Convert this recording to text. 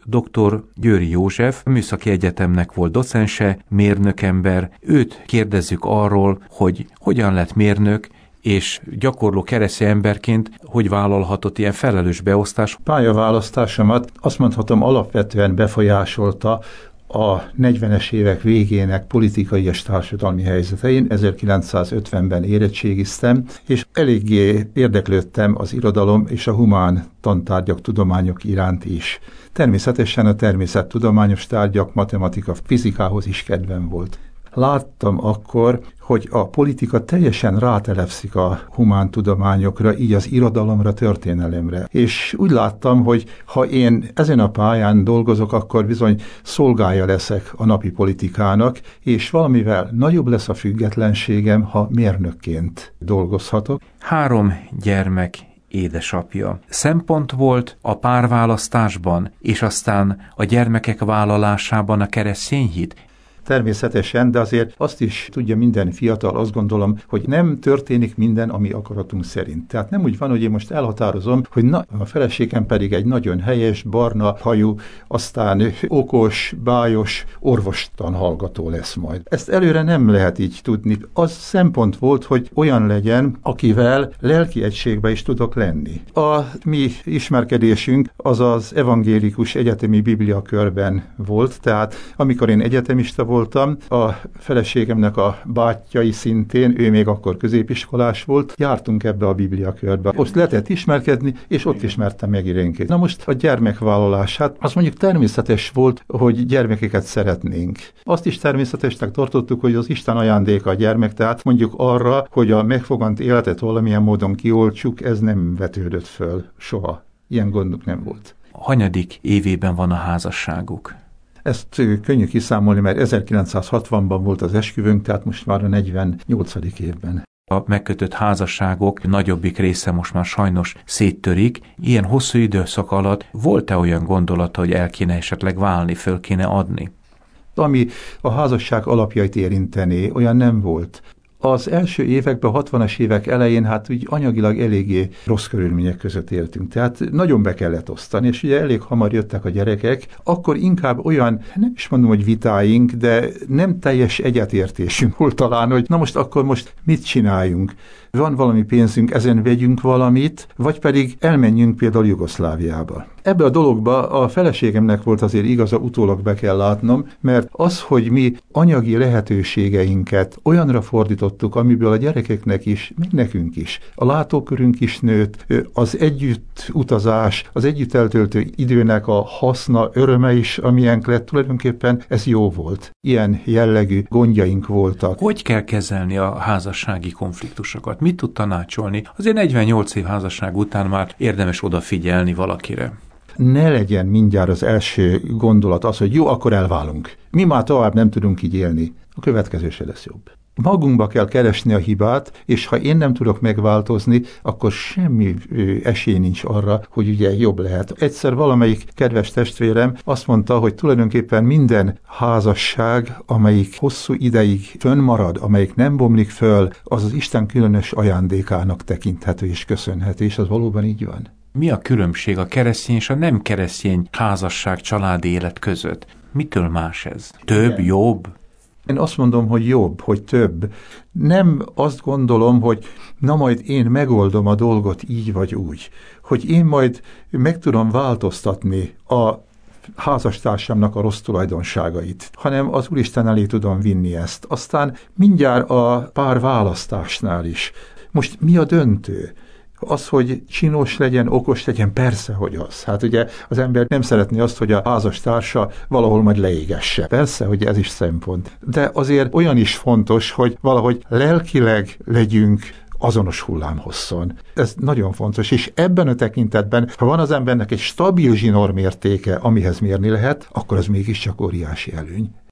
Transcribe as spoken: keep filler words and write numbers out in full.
dr. Győri József Műszaki Egyetemnek volt docense, mérnökember. Őt kérdezzük arról, hogy hogyan lett mérnök, és gyakorló keresztény emberként hogy vállalhatott ilyen felelős beosztás. Pályaválasztásomat azt mondhatom alapvetően befolyásolta a negyvenes évek végének politikai és társadalmi helyzetein. ezerkilencszázötvenben érettségiztem, és eléggé érdeklődtem az irodalom és a humán tantárgyak, tudományok iránt is. Természetesen a természettudományos tárgyak, matematika, fizikához is kedvem volt. Láttam akkor, hogy a politika teljesen rátelepszik a humántudományokra, így az irodalomra, történelemre. És úgy láttam, hogy ha én ezen a pályán dolgozok, akkor bizony szolgája leszek a napi politikának, és valamivel nagyobb lesz a függetlenségem, ha mérnökként dolgozhatok. Három gyermek édesapja. Szempont volt a párválasztásban, és aztán a gyermekek vállalásában a keresztény hit? Természetesen, de azért azt is tudja minden fiatal, azt gondolom, hogy nem történik minden, ami akaratunk szerint. Tehát nem úgy van, hogy én most elhatározom, hogy na, a feleségem pedig egy nagyon helyes, barna hajú, aztán okos, bájos, orvostan hallgató lesz majd. Ezt előre nem lehet így tudni. Az szempont volt, hogy olyan legyen, akivel lelki egységbe is tudok lenni. A mi ismerkedésünk az az evangélikus egyetemi bibliakörben volt, tehát amikor én egyetemista voltam, a feleségemnek a bátyjai szintén, ő még akkor középiskolás volt, jártunk ebbe a bibliakörbe. Ott lehetett ismerkedni, és ott ismertem meg irénként. Na most a gyermekvállalás, hát az mondjuk természetes volt, hogy gyermekeket szeretnénk. Azt is természetesnek tartottuk, hogy az Isten ajándéka a gyermek, tehát mondjuk arra, hogy a megfogant életet valamilyen módon kioltsuk, ez nem vetődött föl soha. Ilyen gondunk nem volt. Hanyadik évében van a házasságuk? Ezt könnyű kiszámolni, mert ezerkilencszázhatvanban volt az esküvőnk, tehát most már a negyvennyolcadik évben. A megkötött házasságok nagyobbik része most már sajnos széttörik. Ilyen hosszú időszak alatt volt-e olyan gondolata, hogy el kéne esetleg válni, föl kéne adni? Ami a házasság alapjait érinteni, olyan nem volt. Az első években, a hatvanas évek elején hát úgy anyagilag eléggé rossz körülmények között éltünk. Tehát nagyon be kellett osztani, és ugye elég hamar jöttek a gyerekek, akkor inkább olyan, nem is mondom, hogy vitáink, de nem teljes egyetértésünk volt talán, hogy na most akkor most mit csináljunk? Van valami pénzünk, ezen vegyünk valamit, vagy pedig elmenjünk például Jugoszláviába. Ebbe a dologba a feleségemnek volt azért igaza, utólag be kell látnom, mert az, hogy mi anyagi lehetőségeinket olyanra fordítottuk, amiből a gyerekeknek is, még nekünk is, a látókörünk is nőtt, az együtt utazás, az együtt eltöltő időnek a haszna, öröme is, amilyenk lett, tulajdonképpen ez jó volt. Ilyen jellegű gondjaink voltak. Hogy kell kezelni a házassági konfliktusokat? Mit tud tanácsolni? Azért negyvennyolc év házasság után már érdemes odafigyelni valakire. Ne legyen mindjárt az első gondolat az, hogy jó, akkor elválunk. Mi már tovább nem tudunk így élni. A következő se lesz jobb. Magunkba kell keresni a hibát, és ha én nem tudok megváltozni, akkor semmi esély nincs arra, hogy ugye jobb lehet. Egyszer valamelyik kedves testvérem azt mondta, hogy tulajdonképpen minden házasság, amelyik hosszú ideig fönnmarad, amelyik nem bomlik föl, az az Isten különös ajándékának tekinthető és köszönhető, és az valóban így van. Mi a különbség a keresztény és a nem keresztény házasság, családi élet között? Mitől más ez? Több, igen. Jobb? Én azt mondom, hogy jobb, hogy több. Nem azt gondolom, hogy na majd én megoldom a dolgot így vagy úgy. Hogy én majd meg tudom változtatni a házastársamnak a rossz tulajdonságait, hanem az Úristen elé tudom vinni ezt. Aztán mindjárt a pár választásnál is. Most mi a döntő? Az, hogy csinos legyen, okos legyen, persze, hogy az. Hát ugye az ember nem szeretné azt, hogy a házastársa valahol majd leégesse. Persze, hogy ez is szempont. De azért olyan is fontos, hogy valahogy lelkileg legyünk azonos hullámhosszon. Ez nagyon fontos, és ebben a tekintetben, ha van az embernek egy stabil zsinórmértéke, amihez mérni lehet, akkor az mégiscsak óriási előny.